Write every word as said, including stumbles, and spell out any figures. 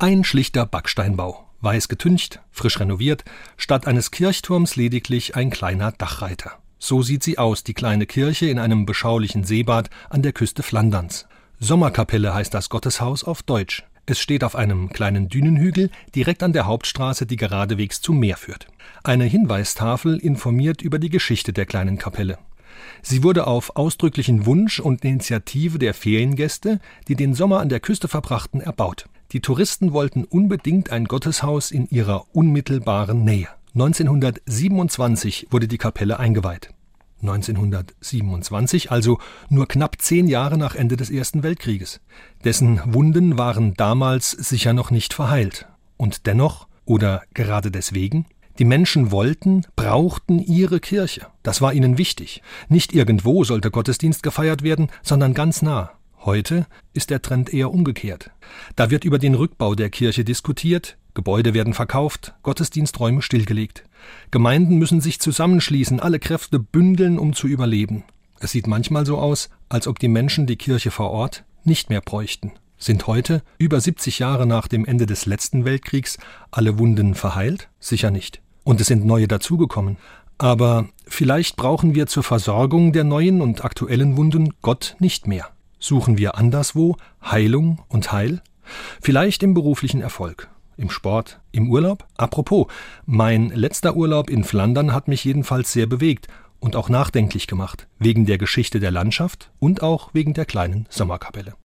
Ein schlichter Backsteinbau, weiß getüncht, frisch renoviert, statt eines Kirchturms lediglich ein kleiner Dachreiter. So sieht sie aus, die kleine Kirche in einem beschaulichen Seebad an der Küste Flanderns. Sommerkapelle heißt das Gotteshaus auf Deutsch. Es steht auf einem kleinen Dünenhügel direkt an der Hauptstraße, die geradewegs zum Meer führt. Eine Hinweistafel informiert über die Geschichte der kleinen Kapelle. Sie wurde auf ausdrücklichen Wunsch und Initiative der Feriengäste, die den Sommer an der Küste verbrachten, erbaut. Die Touristen wollten unbedingt ein Gotteshaus in ihrer unmittelbaren Nähe. neunzehnhundertsiebenundzwanzig wurde die Kapelle eingeweiht. neunzehnhundertsiebenundzwanzig, also nur knapp zehn Jahre nach Ende des Ersten Weltkrieges. Dessen Wunden waren damals sicher noch nicht verheilt. Und dennoch, oder gerade deswegen, die Menschen wollten, brauchten ihre Kirche. Das war ihnen wichtig. Nicht irgendwo sollte Gottesdienst gefeiert werden, sondern ganz nah. Heute ist der Trend eher umgekehrt. Da wird über den Rückbau der Kirche diskutiert, Gebäude werden verkauft, Gottesdiensträume stillgelegt. Gemeinden müssen sich zusammenschließen, alle Kräfte bündeln, um zu überleben. Es sieht manchmal so aus, als ob die Menschen die Kirche vor Ort nicht mehr bräuchten. Sind heute, über siebzig Jahre nach dem Ende des letzten Weltkriegs, alle Wunden verheilt? Sicher nicht. Und es sind neue dazugekommen. Aber vielleicht brauchen wir zur Versorgung der neuen und aktuellen Wunden Gott nicht mehr. Suchen wir anderswo Heilung und Heil? Vielleicht im beruflichen Erfolg, im Sport, im Urlaub? Apropos, mein letzter Urlaub in Flandern hat mich jedenfalls sehr bewegt und auch nachdenklich gemacht, wegen der Geschichte der Landschaft und auch wegen der kleinen Sommerkapelle.